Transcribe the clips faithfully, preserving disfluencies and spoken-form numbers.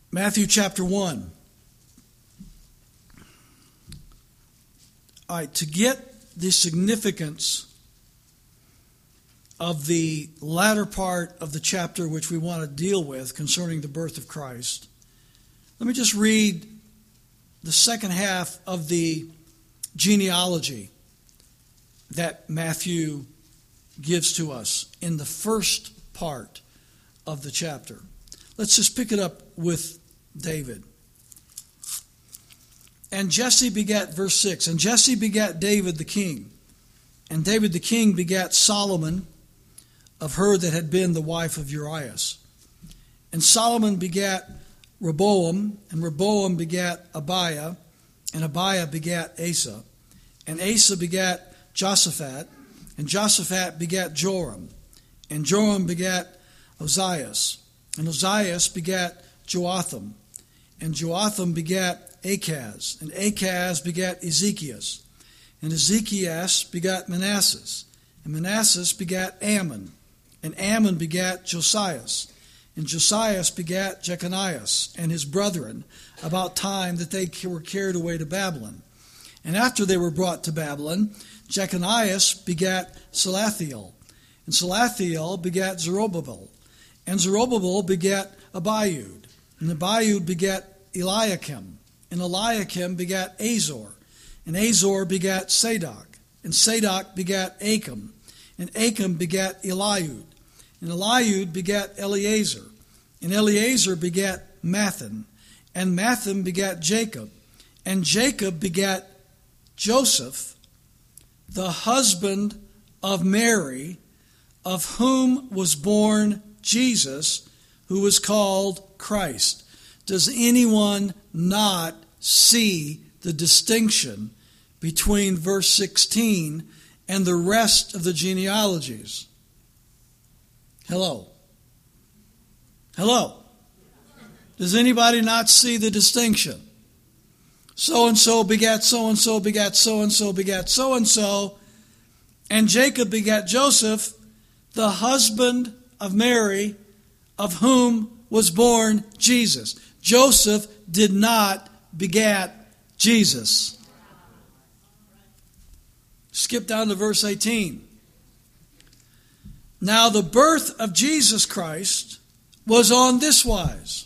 Matthew chapter one. All right, to get the significance of the latter part of the chapter which we want to deal with concerning the birth of Christ, let me just read the second half of the genealogy that Matthew gives to us in the first part of the chapter. Let's just pick it up with David. And Jesse begat, verse six, and Jesse begat David the king. And David the king begat Solomon of her that had been the wife of Urias. And Solomon begat Rehoboam, and Rehoboam begat Abiah, and Abiah begat Asa. And Asa begat Josaphat, and Josaphat begat Joram, and Joram begat Ozias, and Ozias begat Joatham, and Joatham begat Achaz, and Achaz begat Ezekias, and Ezekias begat Manasseh, and Manasseh begat Ammon, and Ammon begat Josias, and Josias begat Jeconias and his brethren, about time that they were carried away to Babylon. And after they were brought to Babylon, Jeconias begat Salathiel, and Salathiel begat Zerubbabel, and Zerubbabel begat Abiud, and Abiud begat Eliakim, and Eliakim begat Azor, and Azor begat Sadok, and Sadok begat Achim, and Achim begat Eliud, and Eliud begat Eleazar, and Eleazar begat Mathan, and Mathan begat Jacob, and Jacob begat Joseph, the husband of Mary, of whom was born Jesus, who was called Christ. Does anyone not see the distinction between verse sixteen and the rest of the genealogies? Hello? Hello? Does anybody not see the distinction? So-and-so begat so-and-so begat so-and-so begat so-and-so, and Jacob begat Joseph, the husband of Mary, of whom was born Jesus. Joseph did not begat Jesus. Skip down to verse eighteen. Now the birth of Jesus Christ was on this wise.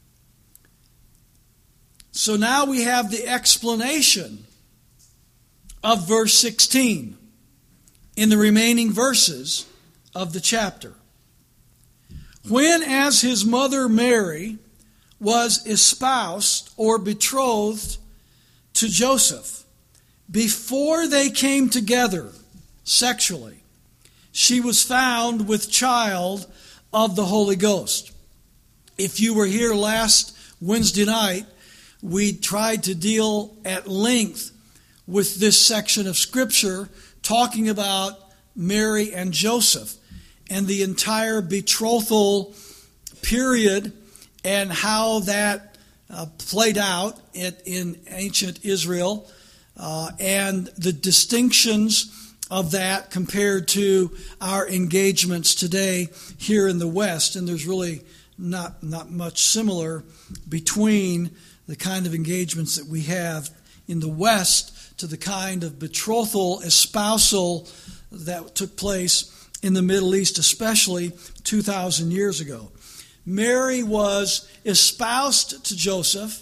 So now we have the explanation of verse sixteen in the remaining verses of the chapter. When as his mother Mary was espoused or betrothed to Joseph, before they came together sexually, she was found with child of the Holy Ghost. If you were here last Wednesday night, we tried to deal at length with this section of Scripture talking about Mary and Joseph and the entire betrothal period and how that uh, played out in, in ancient Israel uh, and the distinctions of that compared to our engagements today here in the West. And there's really not, not much similar between the kind of engagements that we have in the West to the kind of betrothal, espousal that took place in the Middle East, especially two thousand years ago. Mary was espoused to Joseph.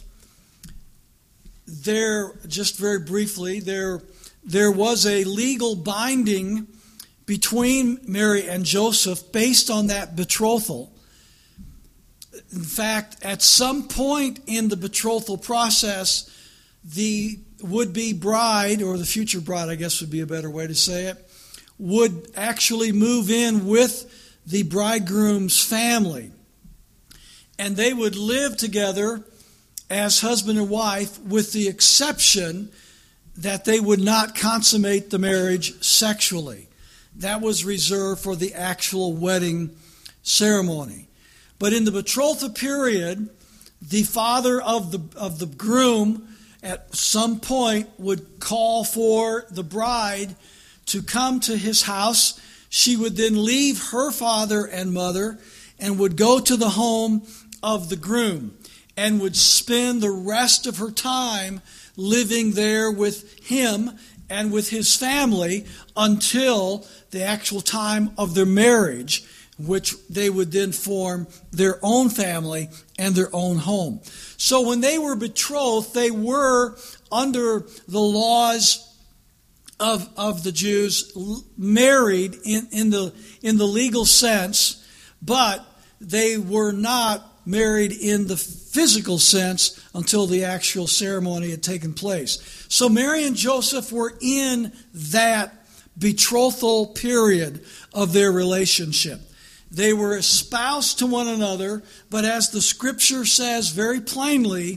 There, just very briefly, there, there was a legal binding between Mary and Joseph based on that betrothal. In fact, at some point in the betrothal process, the would-be bride, or the future bride, I guess would be a better way to say it, would actually move in with the bridegroom's family. And they would live together as husband and wife, with the exception that they would not consummate the marriage sexually. That was reserved for the actual wedding ceremony. But in the betrothal period, the father of the of the groom at some point would call for the bride to come to his house. She would then leave her father and mother and would go to the home of the groom. and would spend the rest of her time living there with him and with his family until the actual time of their marriage, which they would then form their own family and their own home. So when they were betrothed, they were under the laws of, of the Jews, married in, in the in the legal sense, but they were not married in the physical sense until the actual ceremony had taken place. So Mary and Joseph were in that betrothal period of their relationship. They were espoused to one another, but as the scripture says very plainly,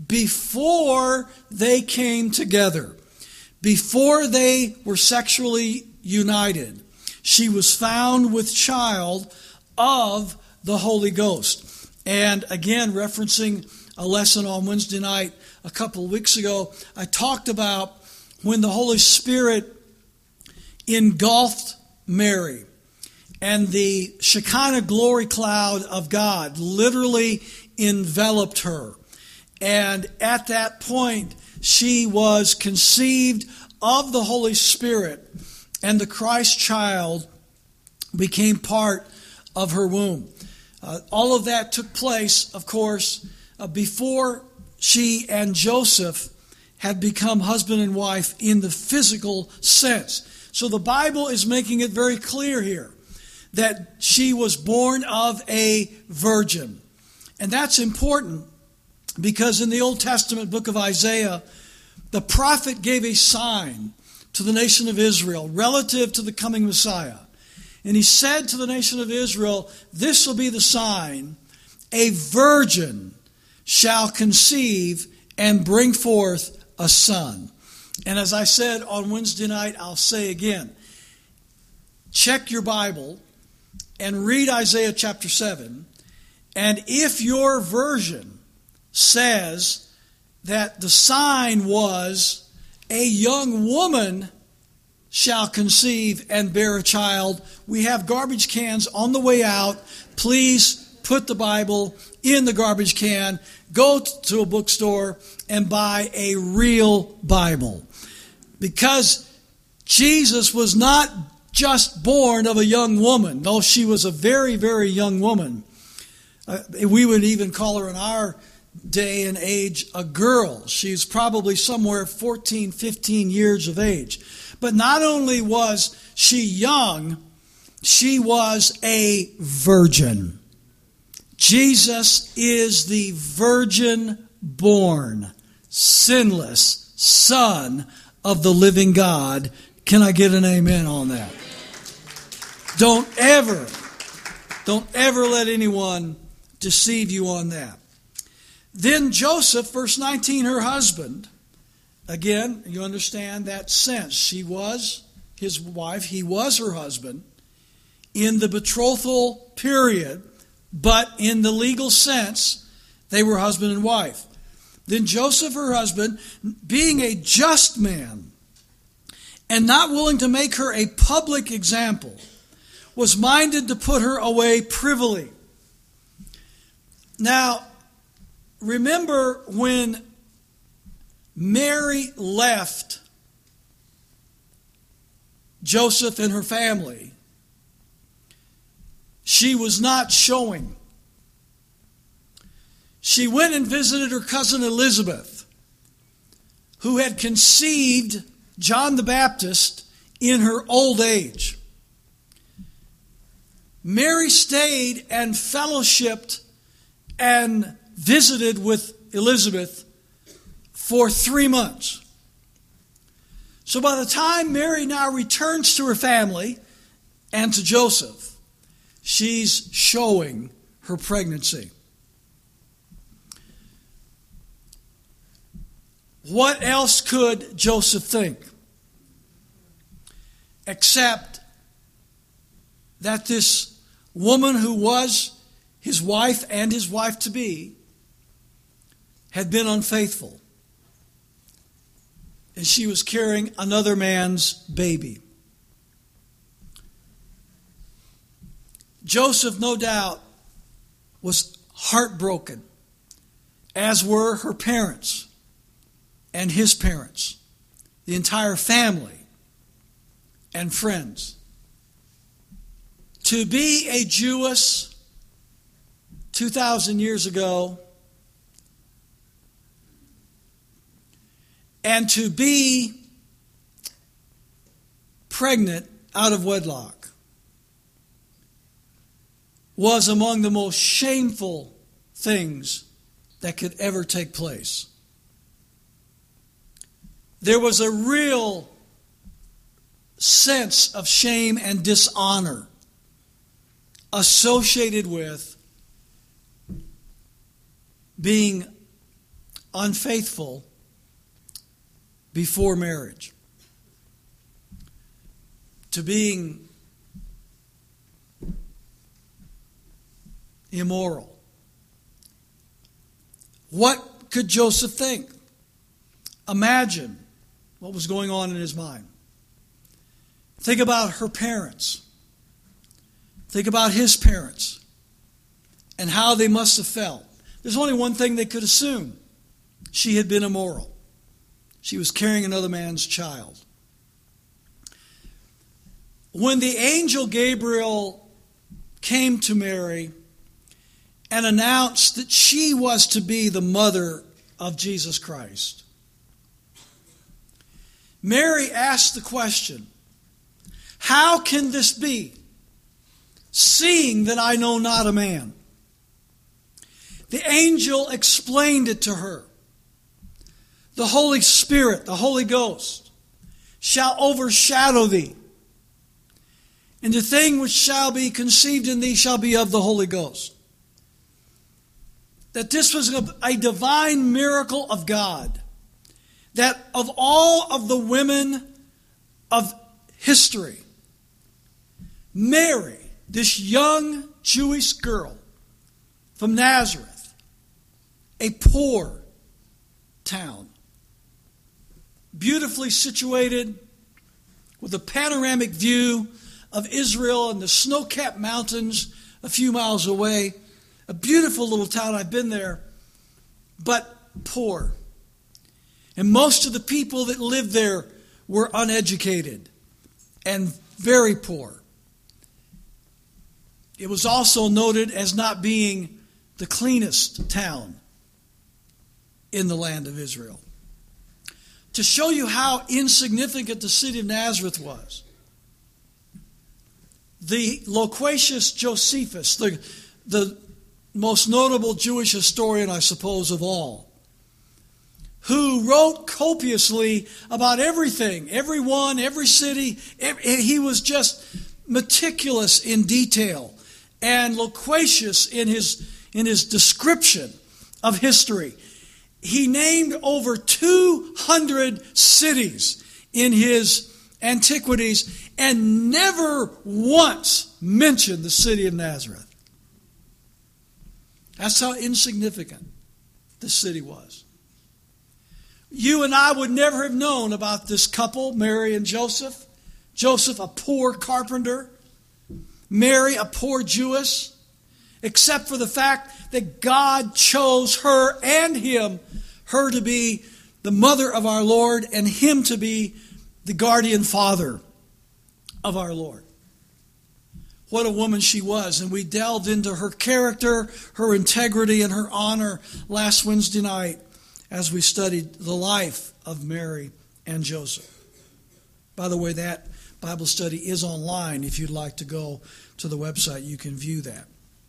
before they came together, before they were sexually united, she was found with child of the Holy Ghost. And again, referencing a lesson on Wednesday night a couple of weeks ago, I talked about when the Holy Spirit engulfed Mary and the Shekinah glory cloud of God literally enveloped her. And at that point, she was conceived of the Holy Spirit, and the Christ child became part of her womb. Uh, all of that took place, of course, uh, before she and Joseph had become husband and wife in the physical sense. So the Bible is making it very clear here that she was born of a virgin. And that's important because in the Old Testament book of Isaiah, the prophet gave a sign to the nation of Israel relative to the coming Messiah. And he said to the nation of Israel, "This will be the sign, a virgin shall conceive and bring forth a son." And as I said on Wednesday night, I'll say again, check your Bible and read Isaiah chapter seven. And if your version says that the sign was a young woman shall conceive and bear a child, we have garbage cans on the way out. Please put the Bible in the garbage can. Go to a bookstore and buy a real Bible. Because Jesus was not just born of a young woman, though she was a very, very young woman. Uh, we would even call her in our day and age a girl. She's probably somewhere fourteen, fifteen years of age. But not only was she young, she was a virgin. Jesus is the virgin-born, sinless Son of the living God. Can I get an amen on that? Don't ever, don't ever let anyone deceive you on that. Then Joseph, verse nineteen, her husband, again, you understand that sense. She was his wife. He was her husband in the betrothal period, but in the legal sense, they were husband and wife. Then Joseph, her husband, being a just man and not willing to make her a public example, was minded to put her away privily. Now, remember when Mary left Joseph and her family, she was not showing. She went and visited her cousin Elizabeth, who had conceived John the Baptist in her old age. Mary stayed and fellowshipped and visited with Elizabeth for three months. So by the time Mary now returns to her family and to Joseph, she's showing her pregnancy. What else could Joseph think except that this woman who was his wife and his wife-to-be had been unfaithful, and she was carrying another man's baby? Joseph, no doubt, was heartbroken, as were her parents and his parents, the entire family and friends. To be a Jewess two thousand years ago and to be pregnant out of wedlock was among the most shameful things that could ever take place. There was a real sense of shame and dishonor associated with being unfaithful before marriage, to being immoral. What could Joseph think? Imagine what was going on in his mind. Think about her parents. Think about his parents and how they must have felt. There's only one thing they could assume. She had been immoral. She was carrying another man's child. When the angel Gabriel came to Mary and announced that she was to be the mother of Jesus Christ, Mary asked the question, "How can this be, seeing that I know not a man?" The angel explained it to her. The Holy Spirit, the Holy Ghost, shall overshadow thee, and the thing which shall be conceived in thee shall be of the Holy Ghost. That this was a, a divine miracle of God. That of all of the women of history, Mary, this young Jewish girl from Nazareth, a poor town, beautifully situated with a panoramic view of Israel and the snow-capped mountains a few miles away. A beautiful little town, I've been there, but poor. And most of the people that lived there were uneducated and very poor. It was also noted as not being the cleanest town in the land of Israel. To show you how insignificant the city of Nazareth was, the loquacious Josephus, the, the most notable Jewish historian, I suppose, of all, who wrote copiously about everything, everyone, every city. He was just meticulous in detail and loquacious in his, in his description of history. He named over two hundred cities in his Antiquities and never once mentioned the city of Nazareth. That's how insignificant this city was. You and I would never have known about this couple, Mary and Joseph. Joseph, a poor carpenter. Mary, a poor Jewess. Except for the fact that God chose her and him, her to be the mother of our Lord and him to be the guardian father of our Lord. What a woman she was. And we delved into her character, her integrity, and her honor last Wednesday night as we studied the life of Mary and Joseph. By the way, that Bible study is online. If you'd like to go to the website, you can view that.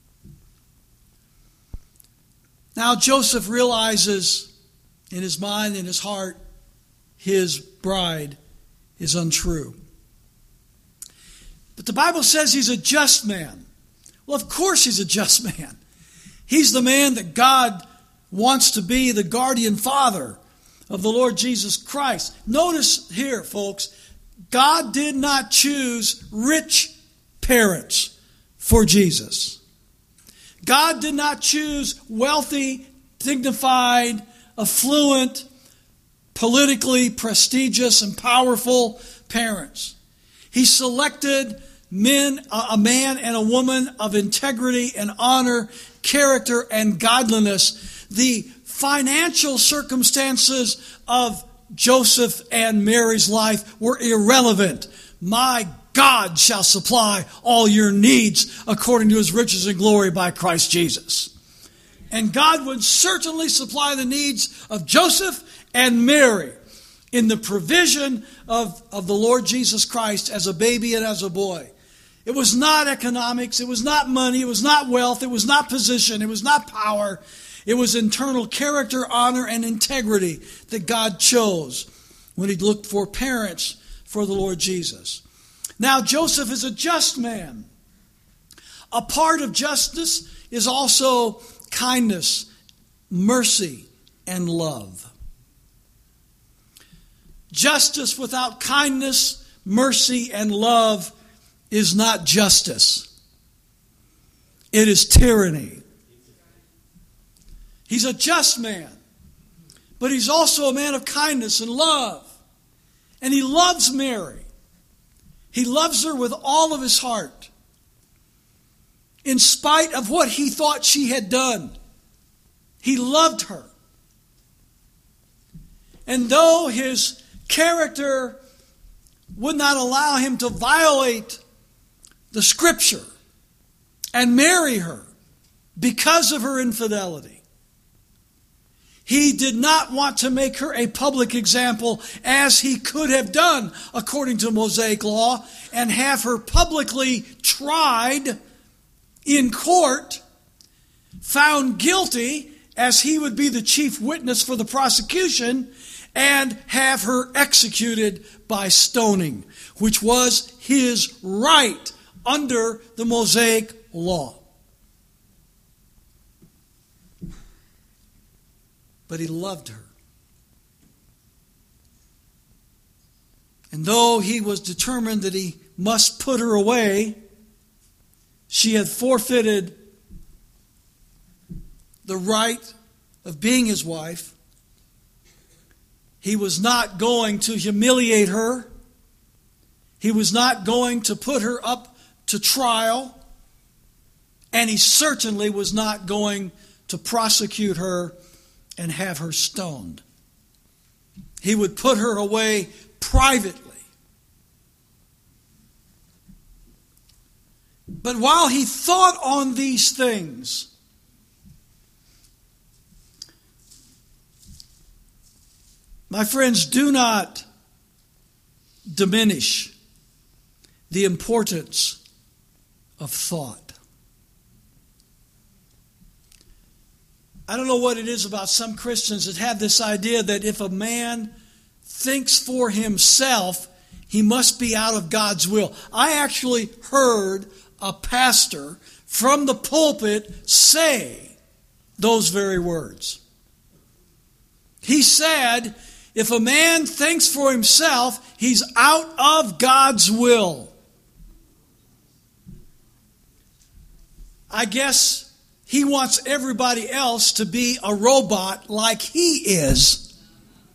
Now, Joseph realizes in his mind, in his heart, his bride is untrue. But the Bible says he's a just man. Well, of course he's a just man. He's the man that God wants to be the guardian father of the Lord Jesus Christ. Notice here, folks, God did not choose rich parents for Jesus. God did not choose wealthy, dignified, affluent, politically prestigious and powerful parents. He selected men, a man and a woman of integrity and honor, character and godliness, the financial circumstances of Joseph and Mary's life were irrelevant. My God shall supply all your needs according to his riches and glory by Christ Jesus. And God would certainly supply the needs of Joseph and Mary in the provision of, of the Lord Jesus Christ as a baby and as a boy. It was not economics, it was not money, it was not wealth, it was not position, it was not power. It was internal character, honor, and integrity that God chose when he looked for parents for the Lord Jesus. Now, Joseph is a just man. A part of justice is also kindness, mercy, and love. Justice without kindness, mercy, and love is not justice. It is tyranny. He's a just man, but he's also a man of kindness and love. And he loves Mary. He loves her with all of his heart. In spite of what he thought she had done, he loved her. And though his character would not allow him to violate the Scripture and marry her because of her infidelity, he did not want to make her a public example as he could have done according to Mosaic law and have her publicly tried in court, found guilty as he would be the chief witness for the prosecution, and have her executed by stoning, which was his right under the Mosaic law. But he loved her. And though he was determined that he must put her away, she had forfeited the right of being his wife. He was not going to humiliate her. He was not going to put her up to trial. And he certainly was not going to prosecute her and have her stoned. He would put her away privately. But while he thought on these things, my friends, do not diminish the importance of thought. I don't know what it is about some Christians that have this idea that if a man thinks for himself, he must be out of God's will. I actually heard a pastor from the pulpit say those very words. He said, if a man thinks for himself, he's out of God's will. I guess he wants everybody else to be a robot like he is.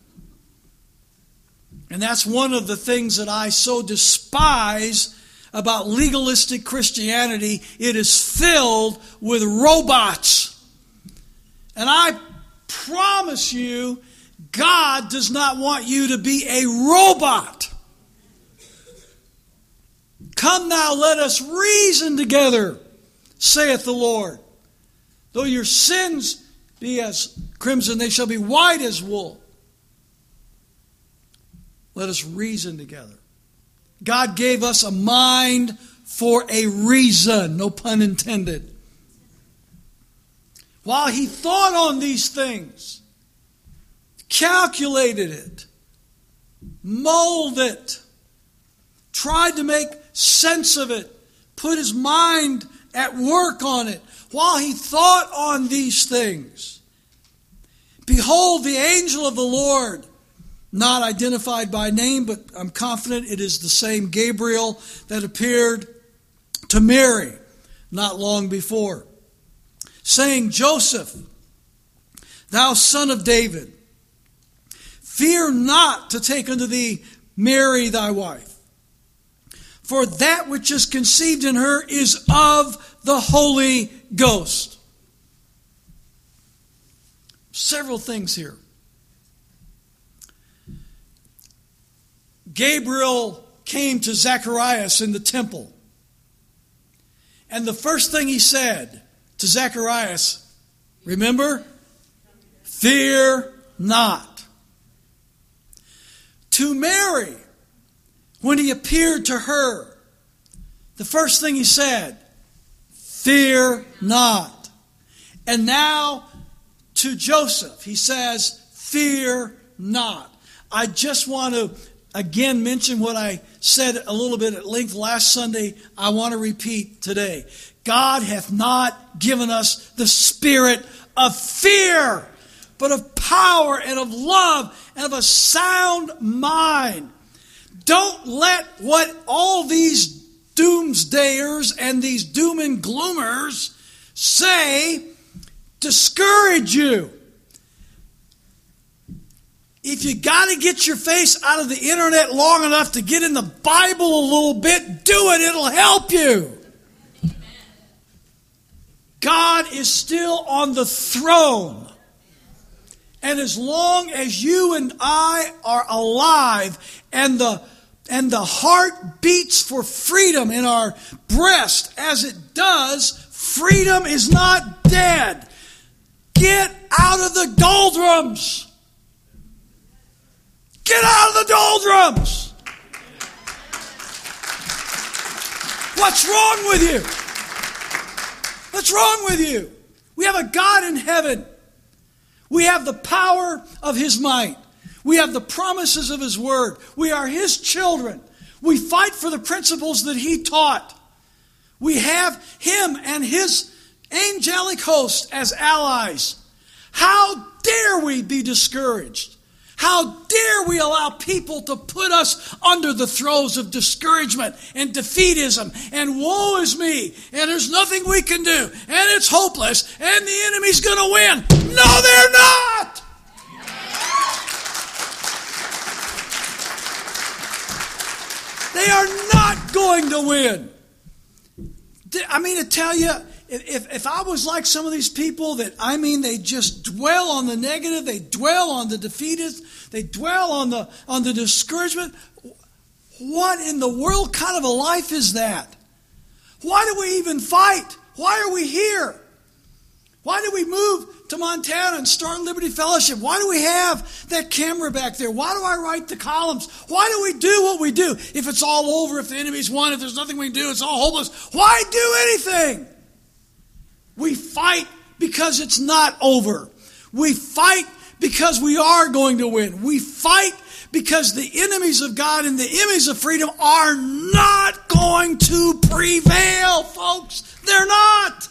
And that's one of the things that I so despise about legalistic Christianity. It is filled with robots. And I promise you, God does not want you to be a robot. Come now, let us reason together, saith the Lord. Though your sins be as crimson, they shall be white as wool. Let us reason together. God gave us a mind for a reason, no pun intended. While he thought on these things, calculated it, molded it, tried to make sense of it, put his mind at work on it, while he thought on these things, behold, the angel of the Lord, not identified by name, but I'm confident it is the same Gabriel that appeared to Mary not long before, saying, Joseph, thou son of David, fear not to take unto thee Mary thy wife, for that which is conceived in her is of the Holy Ghost. several things here. Gabriel came to Zacharias in the temple. And the first thing he said to Zacharias, remember? Fear not. To Mary, when he appeared to her, the first thing he said, fear not. And now to Joseph, he says, fear not. I just want to again mention what I said a little bit at length last Sunday. I want to repeat today. God hath not given us the spirit of fear, but of power and of love and of a sound mind. Don't let what all these doomsdayers and these doom and gloomers say discourage you. If you got to get your face out of the internet long enough to get in the Bible a little bit, do it. It'll help you. Amen. God is still on the throne. And as long as you and I are alive and the and the heart beats for freedom in our breast as it does, freedom is not dead. Get out of the doldrums. Get out of the doldrums. What's wrong with you? What's wrong with you? We have a God in heaven. We have the power of His might. We have the promises of His word. We are His children. We fight for the principles that He taught. We have Him and His angelic host as allies. How dare we be discouraged? How dare we allow people to put us under the throes of discouragement and defeatism and woe is me and there's nothing we can do and it's hopeless and the enemy's going to win. No, they're not! They are not going to win. I mean, to tell you, if, if I was like some of these people that, I mean, they just dwell on the negative, they dwell on the defeatist, they dwell on the on the discouragement, what in the world kind of a life is that? Why do we even fight? Why are we here? Why did we move to Montana and start Liberty Fellowship? Why do we have that camera back there? Why do I write the columns? Why do we do what we do? If it's all over, if the enemy's won, if there's nothing we can do, it's all hopeless. Why do anything? We fight because it's not over. We fight because we are going to win. We fight because the enemies of God and the enemies of freedom are not going to prevail, folks. They're not.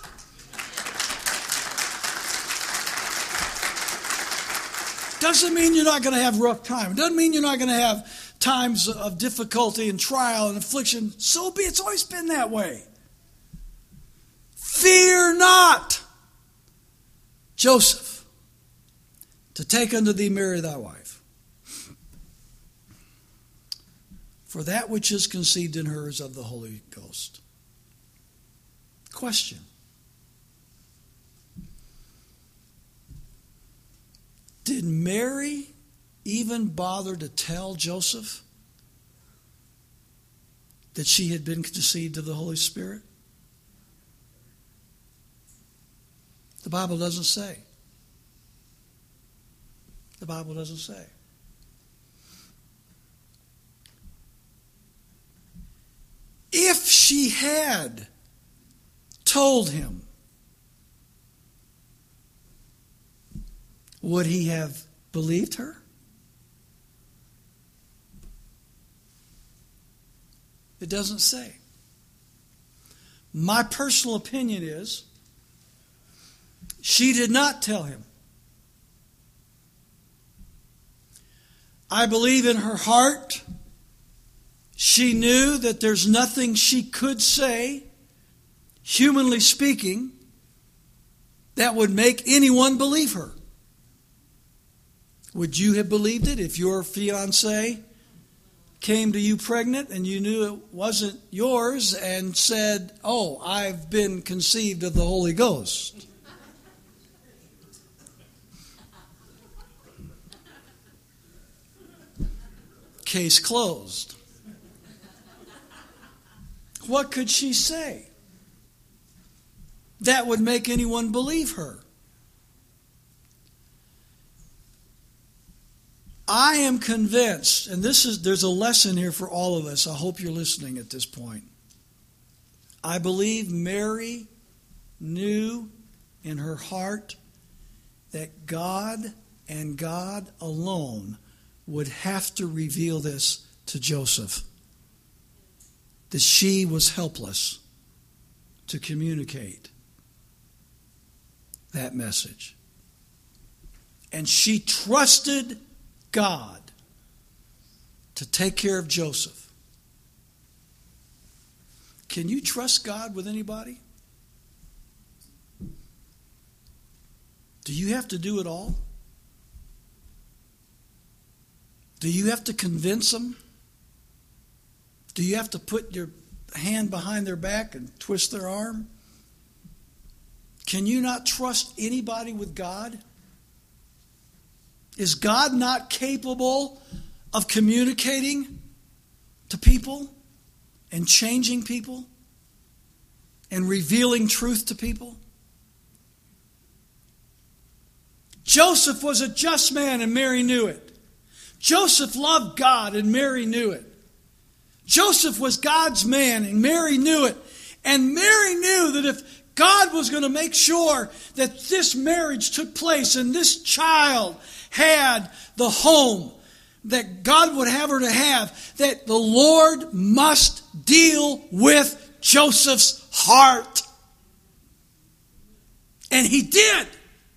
Doesn't mean you're not going to have rough time. It doesn't mean you're not going to have times of difficulty and trial and affliction. So be it. It's always been that way. Fear not, Joseph, to take unto thee Mary thy wife. For that which is conceived in her is of the Holy Ghost. Question. Did Mary even bother to tell Joseph that she had been conceived of the Holy Spirit? The Bible doesn't say. The Bible doesn't say. If she had told him, would he have believed her? It doesn't say. My personal opinion is she did not tell him. I believe in her heart she knew that there's nothing she could say, humanly speaking, that would make anyone believe her. Would you have believed it if your fiancé came to you pregnant and you knew it wasn't yours and said, "Oh, I've been conceived of the Holy Ghost"? case closed. What could she say that would make anyone believe her? I am convinced, and this is there's a lesson here for all of us. I hope you're listening at this point. I believe Mary knew in her heart that God and God alone would have to reveal this to Joseph. That she was helpless to communicate that message. And she trusted God to take care of Joseph. Can you trust God with anybody? Do you have to do it all? Do you have to convince them? Do you have to put your hand behind their back and twist their arm? Can you not trust anybody with God? Is God not capable of communicating to people and changing people and revealing truth to people? Joseph was a just man and Mary knew it. Joseph loved God and Mary knew it. Joseph was God's man and Mary knew it. And Mary knew that if God was going to make sure that this marriage took place and this child had the home that God would have her to have, that the Lord must deal with Joseph's heart. And he did.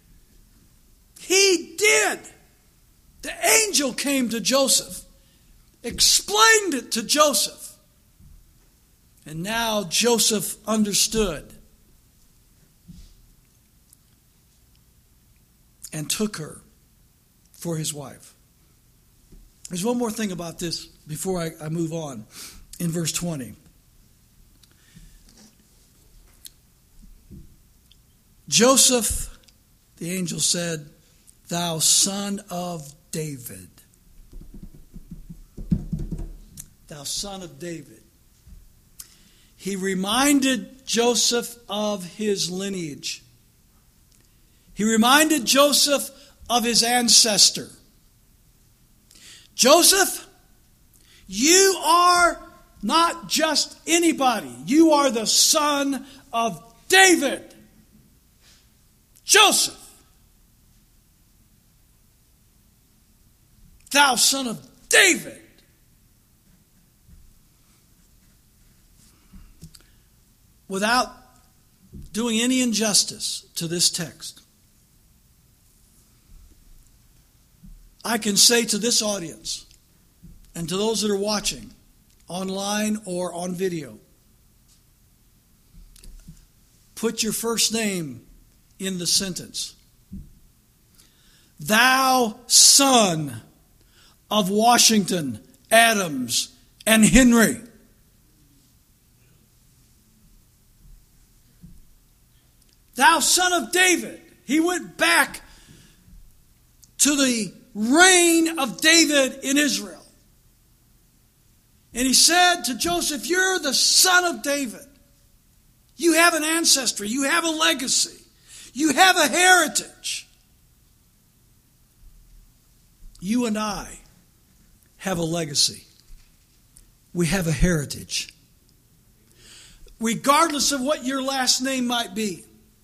He did. The angel came to Joseph, explained it to Joseph, and now Joseph understood and took her for his wife. There's one more thing about this before I, I move on. In verse twenty. Joseph, the angel said, "Thou son of David." Thou son of David. He reminded Joseph of his lineage. He reminded Joseph of his ancestor. Joseph, you are not just anybody. You are the son of David. Joseph, thou son of David. Without doing any injustice to this text, I can say to this audience and to those that are watching online or on video, put your first name in the sentence. Thou son of Washington, Adams, and Henry. Thou son of David. He went back to the reign of David in Israel. And he said to Joseph, you're the son of David. You have an ancestry. You have a legacy. You have a heritage. You and I have a legacy. We have a heritage. Regardless of what your last name might be,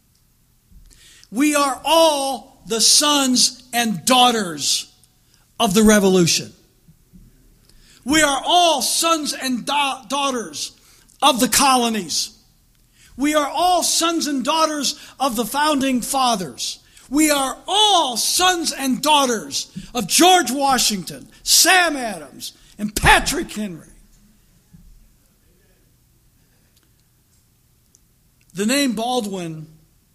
we are all the sons and daughters of the revolution. We are all sons and da- daughters of the colonies. We are all sons and daughters of the founding fathers. We are all sons and daughters of George Washington, Sam Adams, and Patrick Henry. The name Baldwin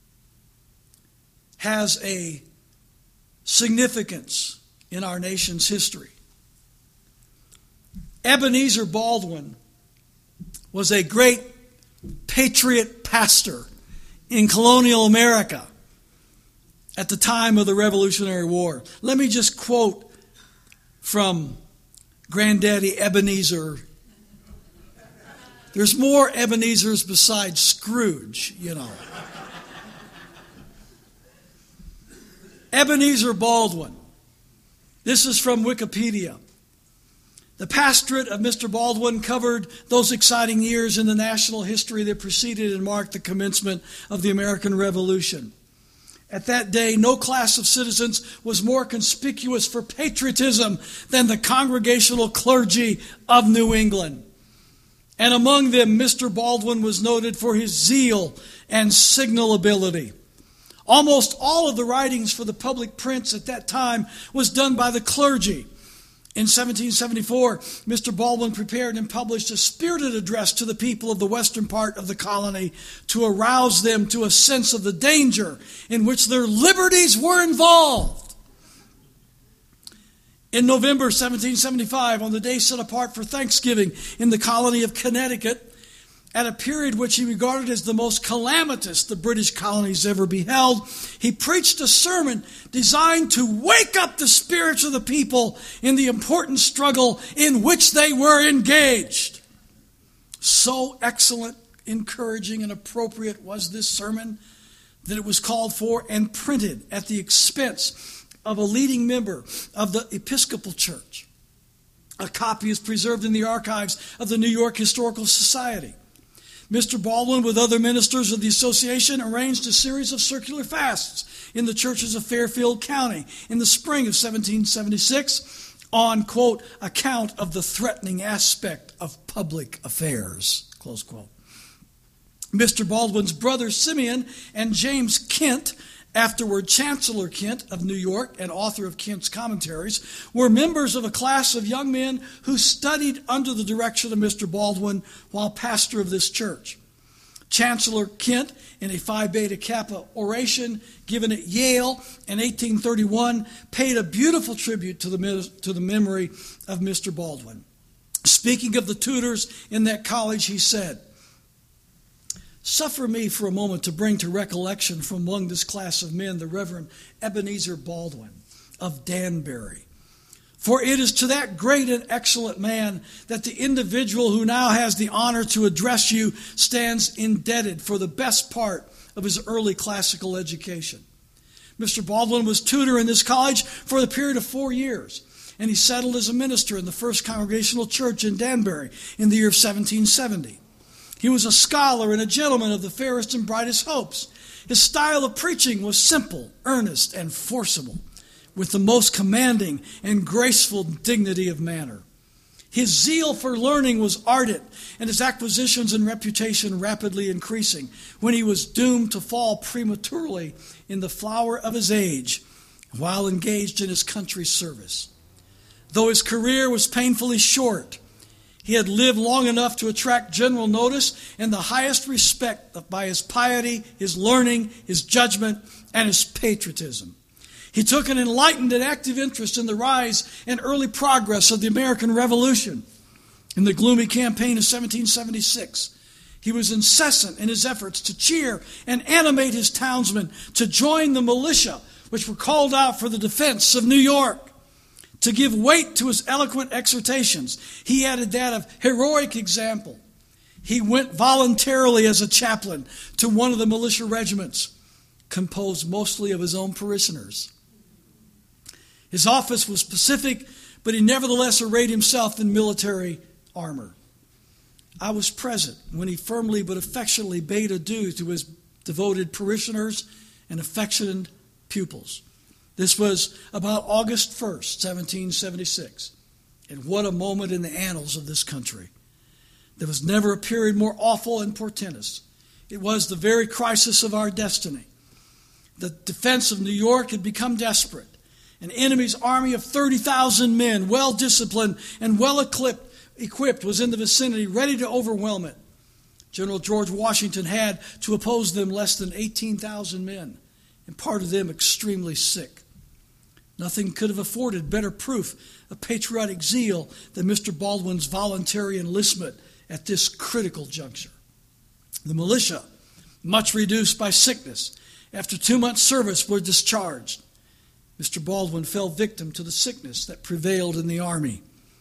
has a significance in our nation's history. Ebenezer Baldwin was a great patriot pastor in colonial America at the time of the Revolutionary War. Let me just quote from Granddaddy Ebenezer. There's more Ebenezers besides Scrooge, you know. Ebenezer Baldwin. This is from Wikipedia. The pastorate of Mister Baldwin covered those exciting years in the national history that preceded and marked the commencement of the American Revolution. At that day, no class of citizens was more conspicuous for patriotism than the congregational clergy of New England. And among them, Mister Baldwin was noted for his zeal and signal ability. Almost all of the writings for the public prints at that time was done by the clergy. In seventeen seventy-four, Mister Baldwin prepared and published a spirited address to the people of the western part of the colony to arouse them to a sense of the danger in which their liberties were involved. In November seventeen seventy-five, on the day set apart for Thanksgiving in the colony of Connecticut, at a period which he regarded as the most calamitous the British colonies ever beheld, he preached a sermon designed to wake up the spirits of the people in the important struggle in which they were engaged. So excellent, encouraging, and appropriate was this sermon that it was called for and printed at the expense of a leading member of the Episcopal Church. A copy is preserved in the archives of the New York Historical Society. Mister Baldwin, with other ministers of the association, arranged a series of circular fasts in the churches of Fairfield County in the spring of seventeen seventy-six on, quote, account of the threatening aspect of public affairs, close quote. Mister Baldwin's brothers Simeon and James Kent, afterward Chancellor Kent of New York and author of Kent's Commentaries, were members of a class of young men who studied under the direction of Mister Baldwin while pastor of this church. Chancellor Kent, in a Phi Beta Kappa oration given at Yale in eighteen thirty-one, paid a beautiful tribute to the, to the memory of Mister Baldwin. Speaking of the tutors in that college, he said, "Suffer me for a moment to bring to recollection from among this class of men the Reverend Ebenezer Baldwin of Danbury. For it is to that great and excellent man that the individual who now has the honor to address you stands indebted for the best part of his early classical education. Mister Baldwin was tutor in this college for the period of four years, and he settled as a minister in the First Congregational Church in Danbury in the year of seventeen seventy. He was a scholar and a gentleman of the fairest and brightest hopes. His style of preaching was simple, earnest, and forcible, with the most commanding and graceful dignity of manner. His zeal for learning was ardent, and his acquisitions and reputation rapidly increasing, when he was doomed to fall prematurely in the flower of his age while engaged in his country's service. Though his career was painfully short, he had lived long enough to attract general notice and the highest respect by his piety, his learning, his judgment, and his patriotism. He took an enlightened and active interest in the rise and early progress of the American Revolution. In the gloomy campaign of seventeen seventy-six, he was incessant in his efforts to cheer and animate his townsmen to join the militia, which were called out for the defense of New York. To give weight to his eloquent exhortations, he added that of heroic example. He went voluntarily as a chaplain to one of the militia regiments, composed mostly of his own parishioners. His office was pacific, but he nevertheless arrayed himself in military armor. I was present when he firmly but affectionately bade adieu to his devoted parishioners and affectionate pupils. This was about August first, seventeen seventy-six. And what a moment in the annals of this country. There was never a period more awful and portentous. It was the very crisis of our destiny. The defense of New York had become desperate. An enemy's army of thirty thousand men, well disciplined and well equipped, equipped, was in the vicinity, ready to overwhelm it. General George Washington had to oppose them less than eighteen thousand men, and part of them extremely sick. Nothing could have afforded better proof of patriotic zeal than Mister Baldwin's voluntary enlistment at this critical juncture. The militia, much reduced by sickness, after two months' service were discharged. Mister Baldwin fell victim to the sickness that prevailed in the army.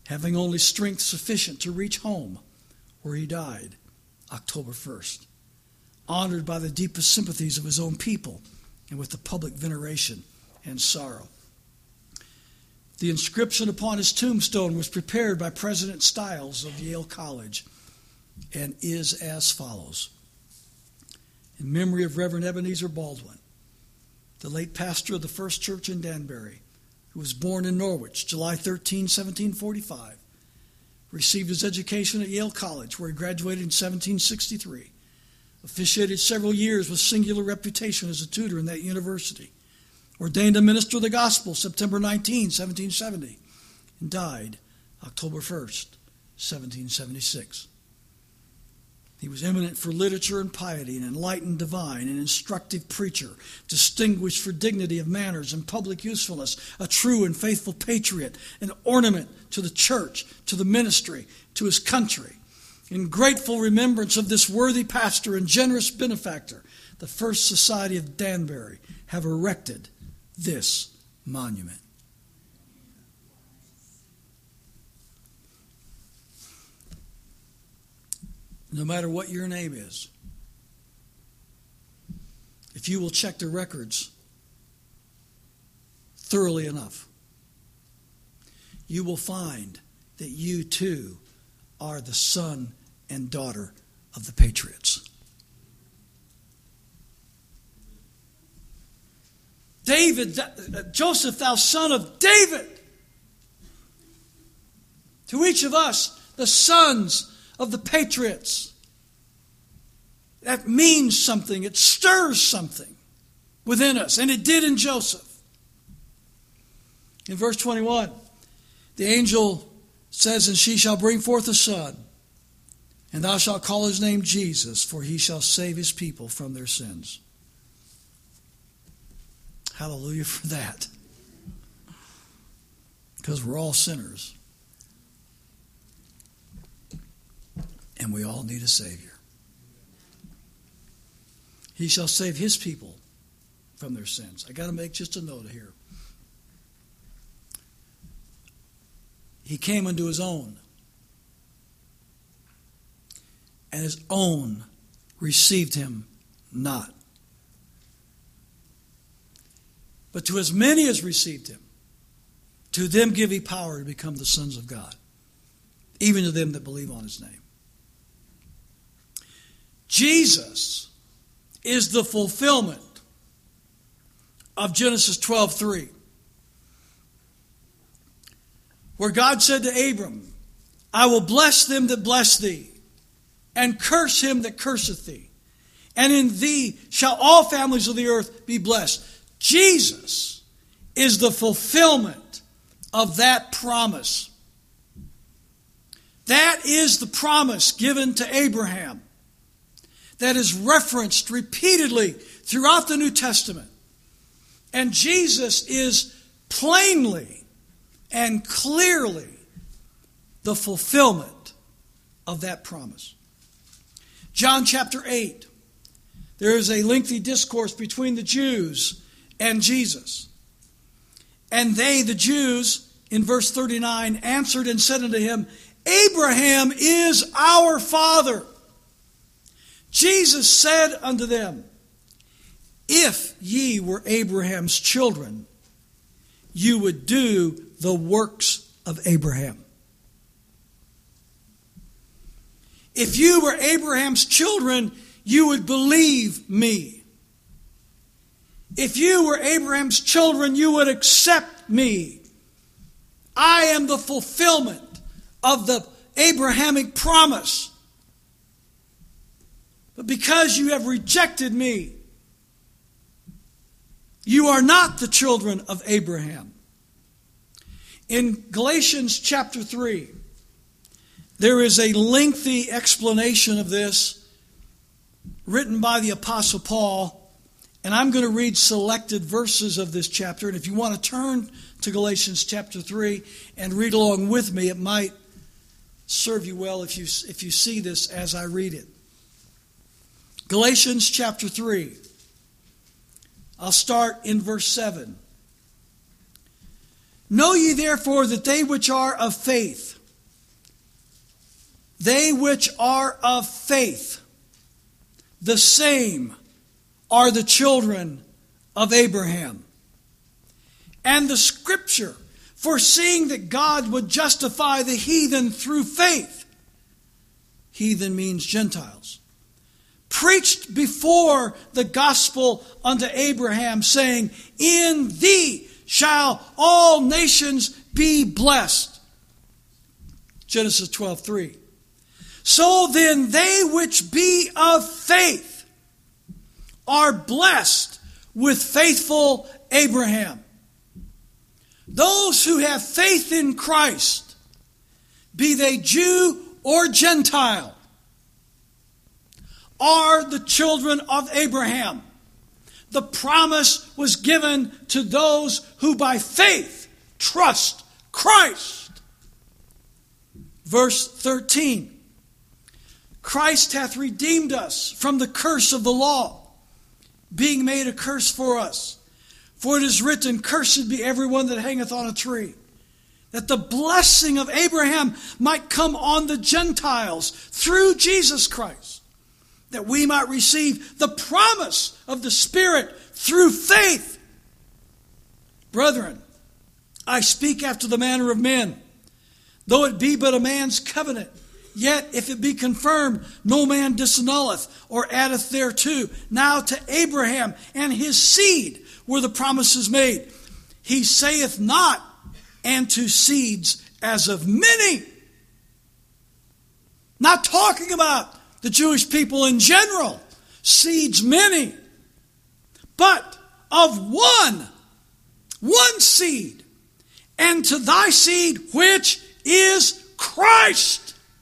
having only strength sufficient to reach home, where he died October first, honored by the deepest sympathies of his own people and with the public veneration and sorrow. The inscription upon his tombstone was prepared by President Stiles of Yale College and is as follows. In memory of Reverend Ebenezer Baldwin, the late pastor of the First Church in Danbury, who was born in Norwich, July thirteenth, seventeen forty-five, received his education at Yale College, where he graduated in seventeen sixty-three, officiated several years with singular reputation as a tutor in that university, ordained a minister of the gospel September nineteenth, seventeen seventy, and died October first, seventeen seventy-six. He was eminent for literature and piety, an enlightened divine, an instructive preacher, distinguished for dignity of manners and public usefulness, a true and faithful patriot, an ornament to the church, to the ministry, to his country. In grateful remembrance of this worthy pastor and generous benefactor, the First Society of Danbury have erected this monument. No matter what your name is, if you will check the records thoroughly enough, you will find that you too are the son and daughter of the patriots. David, Joseph, thou son of David. To each of us, the sons of the patriots. That means something. It stirs something within us. And it did in Joseph. In verse twenty-one, the angel says, and she shall bring forth a son, and thou shalt call his name Jesus, for he shall save his people from their sins. Hallelujah for that. Because we're all sinners. And we all need a Savior. He shall save his people from their sins. I got to make just a note here. He came unto his own, and his own received him not. But to as many as received him, to them give he power to become the sons of God, even to them that believe on his name. Jesus is the fulfillment of Genesis twelve three, where God said to Abram, I will bless them that bless thee, and curse him that curseth thee. And in thee shall all families of the earth be blessed. Jesus is the fulfillment of that promise. That is the promise given to Abraham that is referenced repeatedly throughout the New Testament. And Jesus is plainly and clearly the fulfillment of that promise. John chapter eight, there is a lengthy discourse between the Jews and Jesus. And they, the Jews, in verse thirty-nine, answered and said unto him, Abraham is our father. Jesus said unto them, if ye were Abraham's children, you would do the works of Abraham. If you were Abraham's children, you would believe me. If you were Abraham's children, you would accept me. I am the fulfillment of the Abrahamic promise. But because you have rejected me, you are not the children of Abraham. In Galatians chapter three, there is a lengthy explanation of this written by the Apostle Paul. And I'm going to read selected verses of this chapter. And if you want to turn to Galatians chapter three and read along with me, it might serve you well if you, if you see this as I read it. Galatians chapter three. I'll start in verse seven. Know ye therefore that they which are of faith, they which are of faith, the same are the children of Abraham. And the Scripture, foreseeing that God would justify the heathen through faith, heathen means Gentiles, preached before the gospel unto Abraham, saying, in thee shall all nations be blessed. Genesis twelve three. So then they which be of faith are blessed with faithful Abraham. Those who have faith in Christ, be they Jew or Gentile, are the children of Abraham. The promise was given to those who by faith trust Christ. Verse thirteen. Christ hath redeemed us from the curse of the law, being made a curse for us. For it is written, cursed be everyone that hangeth on a tree, that the blessing of Abraham might come on the Gentiles through Jesus Christ, that we might receive the promise of the Spirit through faith. Brethren, I speak after the manner of men, though it be but a man's covenant. Yet if it be confirmed, no man disannulleth or addeth thereto. Now to Abraham and his seed were the promises made. He saith not, and to seeds as of many. Not talking about the Jewish people in general, seeds many, but of one, one seed, and to thy seed which is Christ.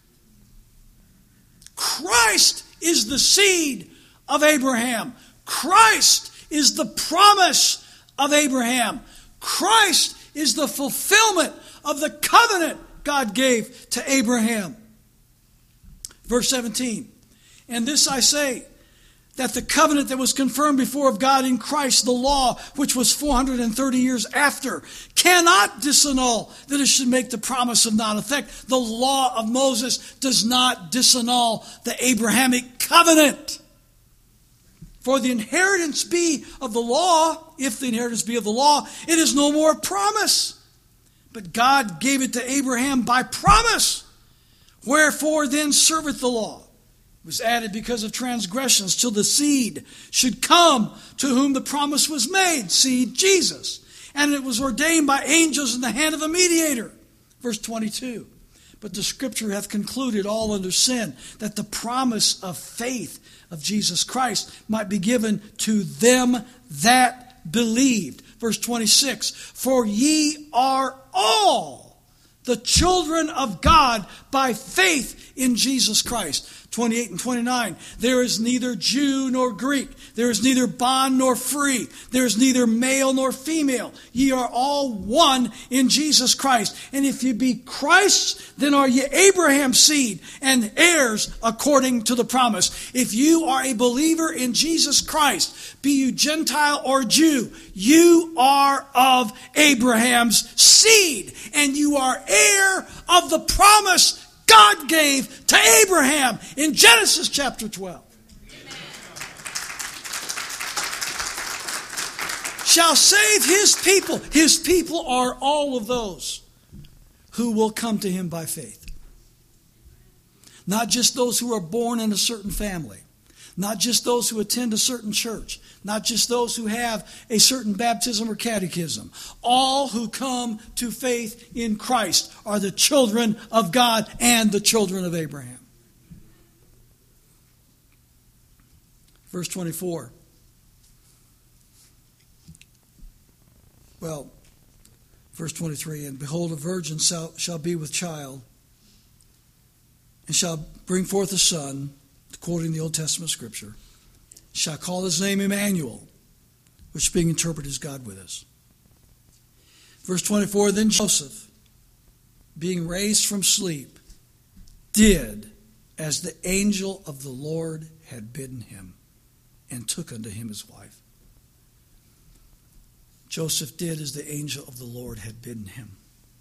Christ is the seed of Abraham. Christ is the promise of Abraham. Christ is the fulfillment of the covenant God gave to Abraham. Verse seventeen. And this I say, that the covenant that was confirmed before of God in Christ, the law, which was four hundred thirty years after, cannot disannul that it should make the promise of non effect. The law of Moses does not disannul the Abrahamic covenant. For the inheritance be of the law, if the inheritance be of the law, it is no more a promise. But God gave it to Abraham by promise. Wherefore then serveth the law? Was added because of transgressions, till the seed should come to whom the promise was made, seed Jesus. And it was ordained by angels in the hand of a mediator. Verse twenty-two. But the Scripture hath concluded all under sin, that the promise of faith of Jesus Christ might be given to them that believed. Verse twenty-six. For ye are all the children of God by faith in Jesus Christ. twenty-eight and twenty-nine. There is neither Jew nor Greek. There is neither bond nor free. There is neither male nor female. Ye are all one in Jesus Christ. And if ye be Christ's, then are ye Abraham's seed and heirs according to the promise. If you are a believer in Jesus Christ, be you Gentile or Jew, you are of Abraham's seed. And you are heir of the promise God gave to Abraham in Genesis chapter twelve. Amen. Shall save his people. His people are all of those who will come to him by faith. Not just those who are born in a certain family. Not just those who attend a certain church. Not just those who have a certain baptism or catechism. All who come to faith in Christ are the children of God and the children of Abraham. Verse twenty-four. Well, verse twenty-three. And behold, a virgin shall, shall be with child, and shall bring forth a son, quoting the Old Testament scripture, shall call his name Emmanuel, which being interpreted is God with us. Verse twenty-four, then Joseph, being raised from sleep, did as the angel of the Lord had bidden him, and took unto him his wife. Joseph did as the angel of the Lord had bidden him.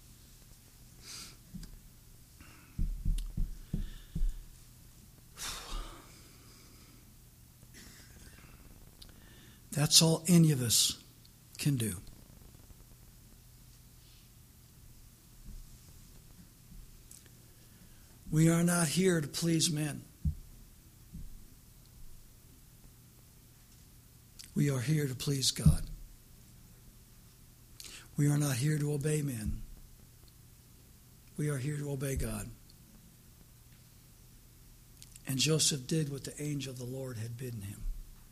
That's all any of us can do. We are not here to please men. We are here to please God. We are not here to obey men. We are here to obey God. And Joseph did what the angel of the Lord had bidden him.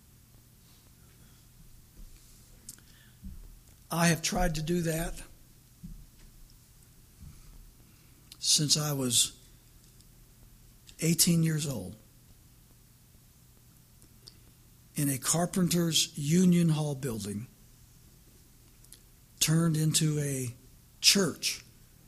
I have tried to do that since I was eighteen years old in a carpenter's union hall building turned into a church.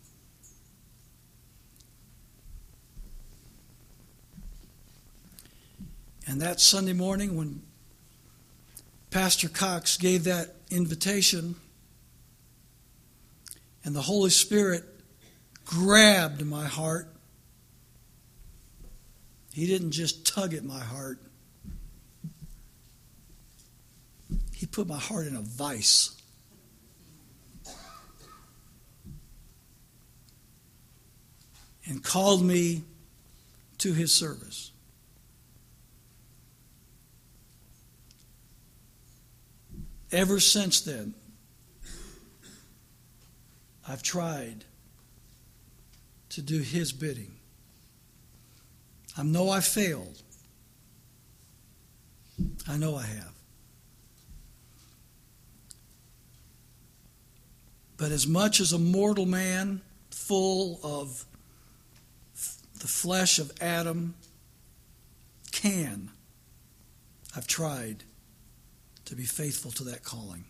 And that Sunday morning when Pastor Cox gave that invitation and the Holy Spirit grabbed my heart, He didn't just tug at my heart. He put my heart in a vice. And called me to His service. Ever since then, I've tried to do His bidding. I know I failed. I know I have. But as much as a mortal man full of the flesh of Adam can, I've tried to be faithful to that calling.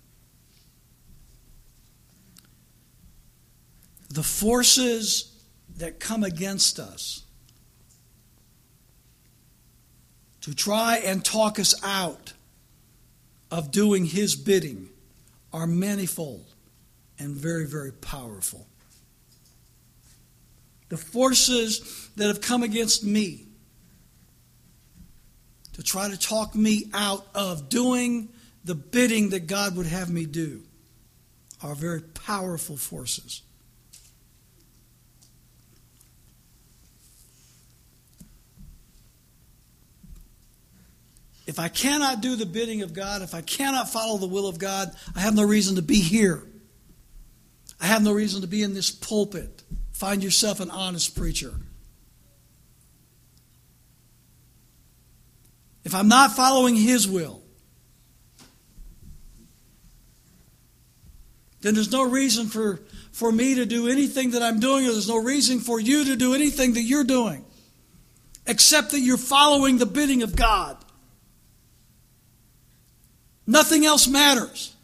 The forces that come against us to try and talk us out of doing His bidding are manifold and very, very powerful. The forces that have come against me to try to talk me out of doing the bidding that God would have me do are very powerful forces. If I cannot do the bidding of God, if I cannot follow the will of God, I have no reason to be here. I have no reason to be in this pulpit. Find yourself an honest preacher. If I'm not following His will, then there's no reason for, for me to do anything that I'm doing, or there's no reason for you to do anything that you're doing, except that you're following the bidding of God. Nothing else matters.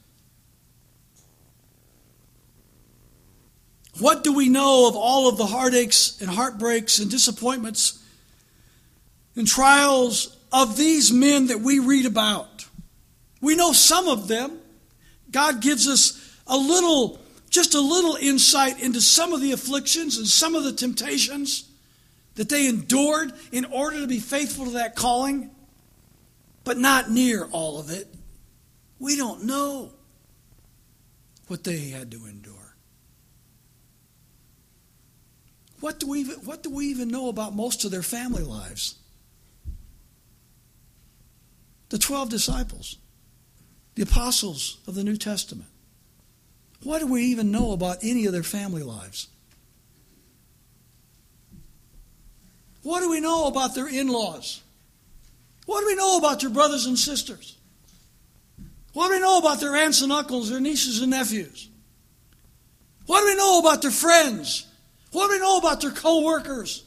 What do we know of all of the heartaches and heartbreaks and disappointments and trials of these men that we read about? We know some of them. God gives us a little, just a little insight into some of the afflictions and some of the temptations that they endured in order to be faithful to that calling, but not near all of it. We don't know what they had to endure. What do we even, what do we even know about most of their family lives? The twelve disciples, the apostles of the New Testament. What do we even know about any of their family lives? What do we know about their in-laws? What do we know about their brothers and sisters? What do we know about their aunts and uncles, their nieces and nephews? What do we know about their friends? What do we know about their co-workers?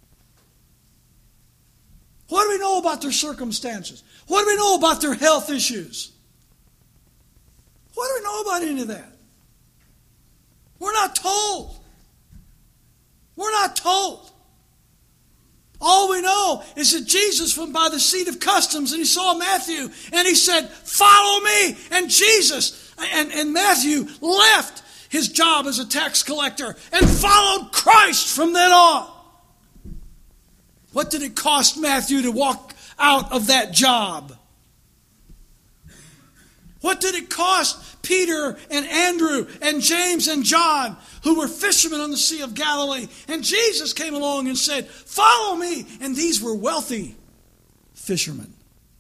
What do we know about their circumstances? What do we know about their health issues? What do we know about any of that? We're not told. We're not told. All we know is that Jesus went by the seat of customs and He saw Matthew and He said, "Follow me." And Jesus, And, and Matthew left his job as a tax collector and followed Christ from then on. What did it cost Matthew to walk out of that job? What did it cost Peter and Andrew and James and John, who were fishermen on the Sea of Galilee? And Jesus came along and said, "Follow me." And these were wealthy fishermen.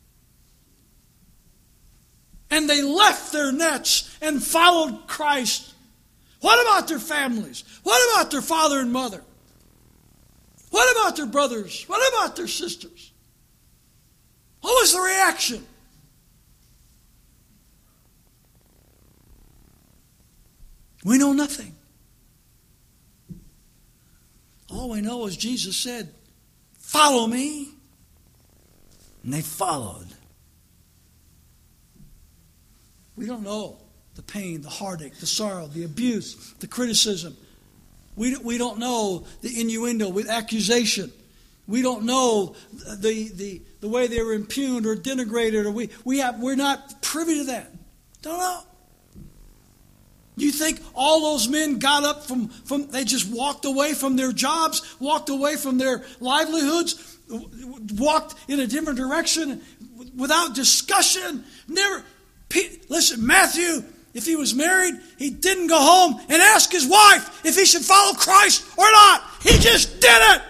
And they left their nets and followed Christ. What about their families? What about their father and mother? What about their brothers? What about their sisters? What was the reaction? We know nothing. All we know is Jesus said, "Follow me." And they followed. We don't know the pain, the heartache, the sorrow, the abuse, the criticism. We, we don't know the innuendo with accusation. We don't know the, the, the way they were impugned or denigrated. Or we, we have, we're not privy to that. Don't know. You think all those men got up from, from, they just walked away from their jobs, walked away from their livelihoods, walked in a different direction without discussion? Never. Listen, Matthew, if he was married, he didn't go home and ask his wife if he should follow Christ or not. He just did it.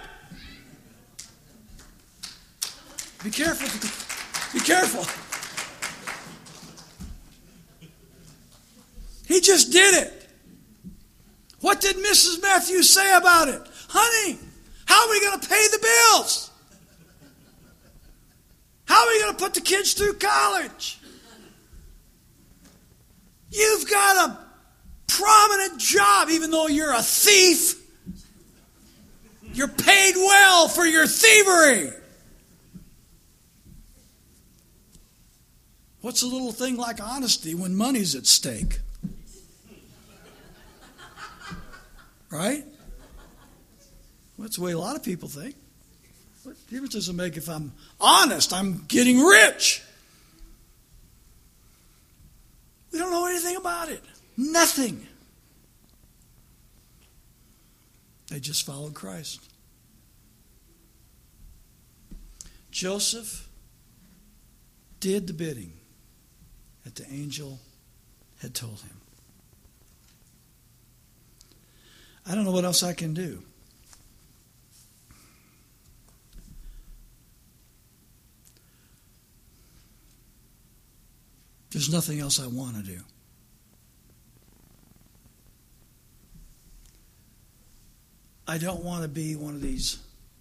Be careful. Be careful. He just did it. What did Missus Matthews say about it? "Honey, how are we going to pay the bills? How are we going to put the kids through college? You've got a prominent job, even though you're a thief. You're paid well for your thievery. What's a little thing like honesty when money's at stake?" Right? Well, that's the way a lot of people think. What difference does it make if I'm honest? I'm getting rich. We don't know anything about it. Nothing. They just followed Christ. Joseph did the bidding that the angel had told him. I don't know what else I can do. There's nothing else I want to do. I don't want to be one of these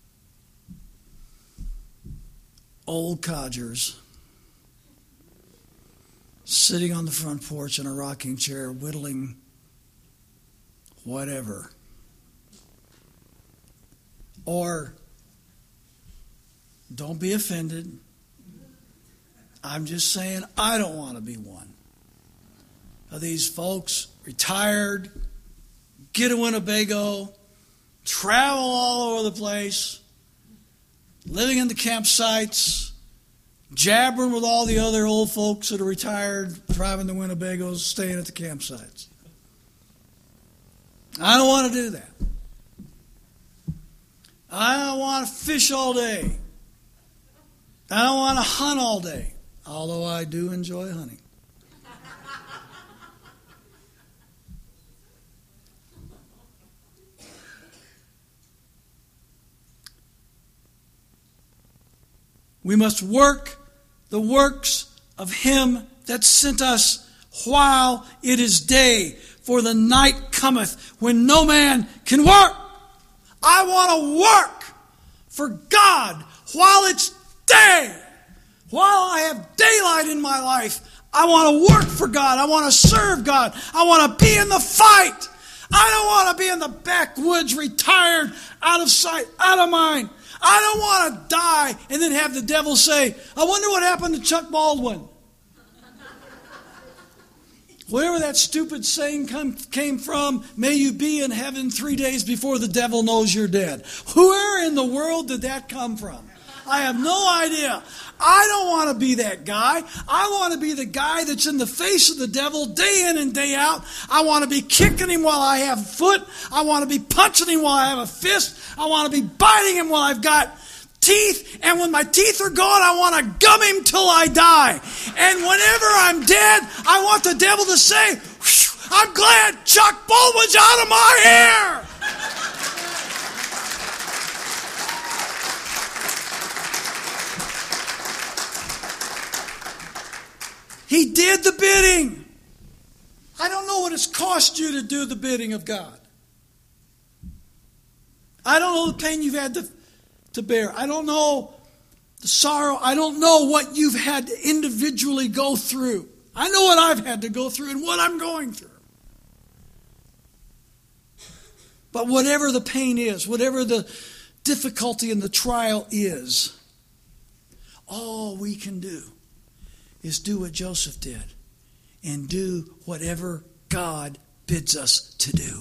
old codgers sitting on the front porch in a rocking chair whittling whatever. Or, don't be offended, I'm just saying I don't want to be one of these folks, retired, get a Winnebago, travel all over the place, living in the campsites, jabbering with all the other old folks that are retired, driving the Winnebagos, staying at the campsites. I don't want to do that. I don't want to fish all day. I don't want to hunt all day, although I do enjoy hunting. We must work the works of him that sent us while it is day, for the night cometh when no man can work. I want to work for God while it's day. While I have daylight in my life, I want to work for God. I want to serve God. I want to be in the fight. I don't want to be in the backwoods, retired, out of sight, out of mind. I don't want to die and then have the devil say, "I wonder what happened to Chuck Baldwin." Wherever that stupid saying come, came from, "May you be in heaven three days before the devil knows you're dead." Where in the world did that come from? I have no idea. I don't want to be that guy. I want to be the guy that's in the face of the devil day in and day out. I want to be kicking him while I have a foot. I want to be punching him while I have a fist. I want to be biting him while I've got teeth. And when my teeth are gone, I want to gum him till I die. And whenever I'm dead, I want the devil to say, I'm glad Chuck Baldwin's out of my hair. He did the bidding. I don't know what it's cost you to do the bidding of God. I don't know the pain you've had to, to bear. I don't know the sorrow. I don't know what you've had to individually go through. I know what I've had to go through and what I'm going through. But whatever the pain is, whatever the difficulty and the trial is, all we can do is do what Joseph did and do whatever God bids us to do.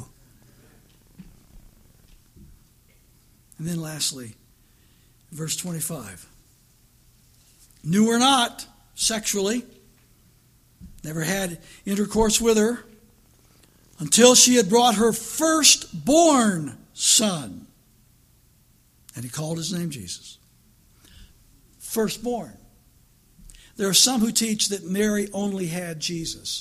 And then lastly, verse twenty-five. Knew her not sexually, never had intercourse with her, until she had brought her firstborn son. And he called his name Jesus. Firstborn. There are some who teach that Mary only had Jesus.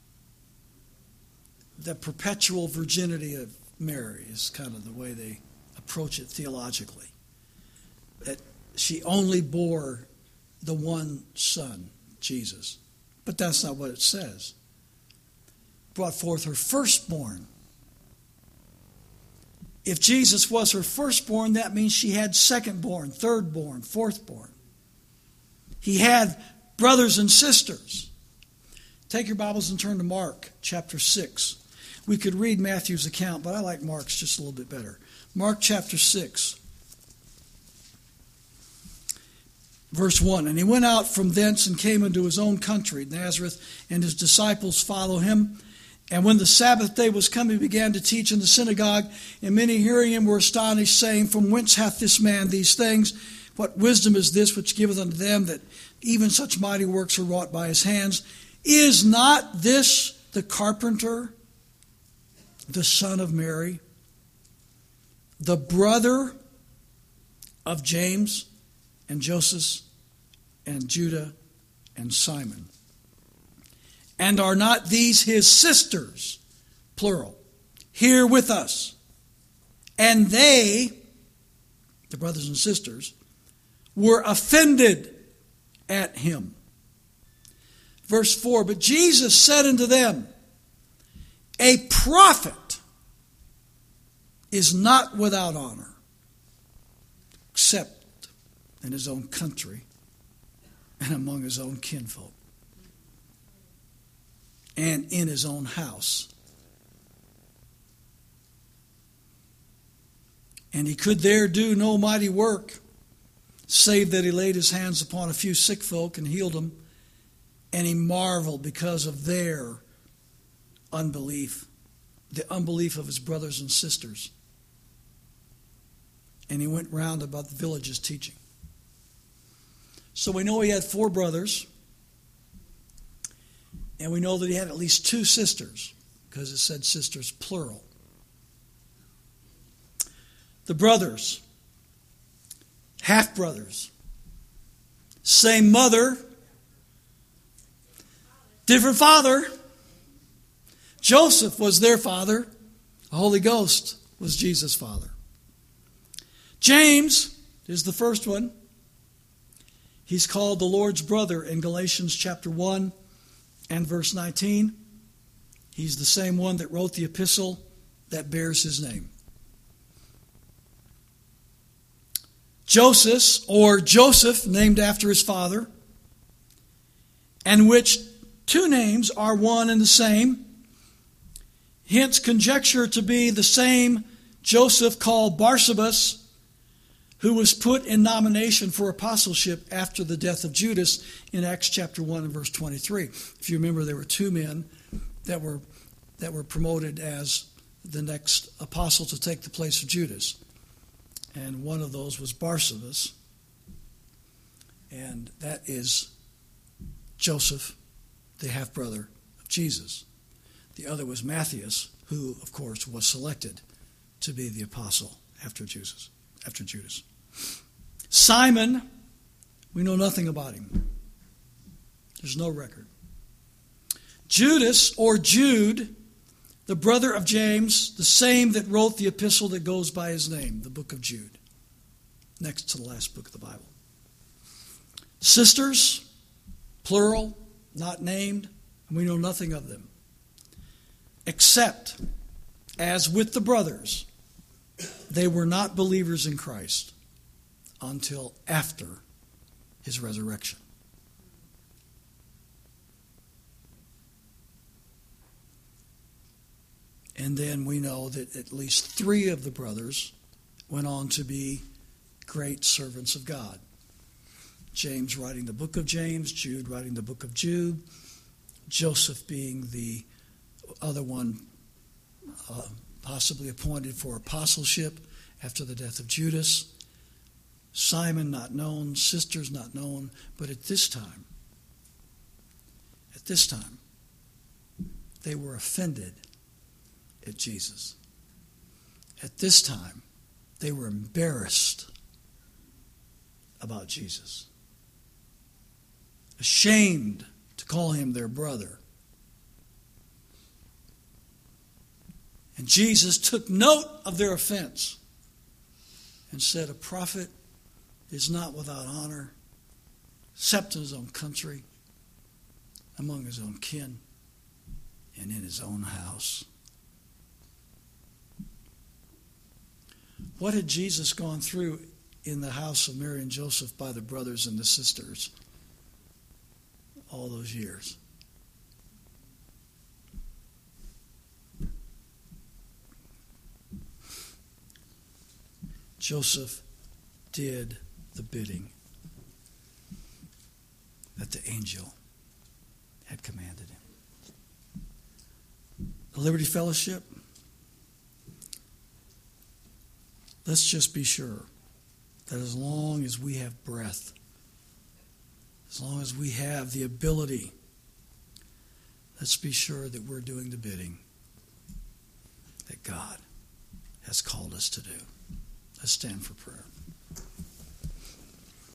The perpetual virginity of Mary is kind of the way they approach it theologically. That she only bore the one son, Jesus. But that's not what it says. Brought forth her firstborn. If Jesus was her firstborn, that means she had secondborn, thirdborn, fourthborn. He had brothers and sisters. Take your Bibles and turn to Mark chapter six. We could read Matthew's account, but I like Mark's just a little bit better. Mark chapter six. Verse one, and he went out from thence and came into his own country, Nazareth, and his disciples follow him. And when the Sabbath day was come, he began to teach in the synagogue, and many hearing him were astonished, saying, From whence hath this man these things? What wisdom is this which giveth unto them, that even such mighty works are wrought by his hands? Is not this the carpenter, the son of Mary, the brother of James and Joseph and Judah and Simon? And are not these his sisters, plural, here with us? And they, the brothers and sisters, were offended at him. Verse four, but Jesus said unto them, a prophet is not without honor, except in his own country and among his own kinfolk, and in his own house. And he could there do no mighty work, save that he laid his hands upon a few sick folk and healed them. And he marveled because of their unbelief, the unbelief of his brothers and sisters. And he went round about the villages teaching. So we know he had four brothers. And we know that he had at least two sisters, because it said sisters plural. The brothers, half-brothers, same mother, different father. Joseph was their father. The Holy Ghost was Jesus' father. James is the first one. He's called the Lord's brother in Galatians chapter one and verse nineteen. He's the same one that wrote the epistle that bears his name. Joseph, or Joseph, named after his father, and which two names are one and the same, hence conjecture to be the same Joseph called Barsabas, who was put in nomination for apostleship after the death of Judas in Acts chapter one and verse twenty-three. If you remember, there were two men that were that were promoted as the next apostle to take the place of Judas. And one of those was Barsabas, And that is Joseph, the half-brother of Jesus. The other was Matthias, who, of course, was selected to be the apostle after Jesus, after Judas. Simon, we know nothing about him. There's no record. Judas, or Jude, the brother of James, the same that wrote the epistle that goes by his name, the book of Jude, next to the last book of the Bible. Sisters, plural, not named, and we know nothing of them. Except, as with the brothers, they were not believers in Christ until after his resurrection. And then we know that at least three of the brothers went on to be great servants of God. James writing the book of James, Jude writing the book of Jude, Joseph being the other one uh, possibly appointed for apostleship after the death of Judas, Simon not known, sisters not known, but at this time, at this time, they were offended at Jesus. At this time, they were embarrassed about Jesus, ashamed to call him their brother. And Jesus took note of their offense and said, a prophet is not without honor, except in his own country, among his own kin, and in his own house. What had Jesus gone through in the house of Mary and Joseph by the brothers and the sisters all those years? Joseph did the bidding that the angel had commanded him. The Liberty Fellowship, let's just be sure that as long as we have breath, as long as we have the ability, let's be sure that we're doing the bidding that God has called us to do. Let's stand for prayer.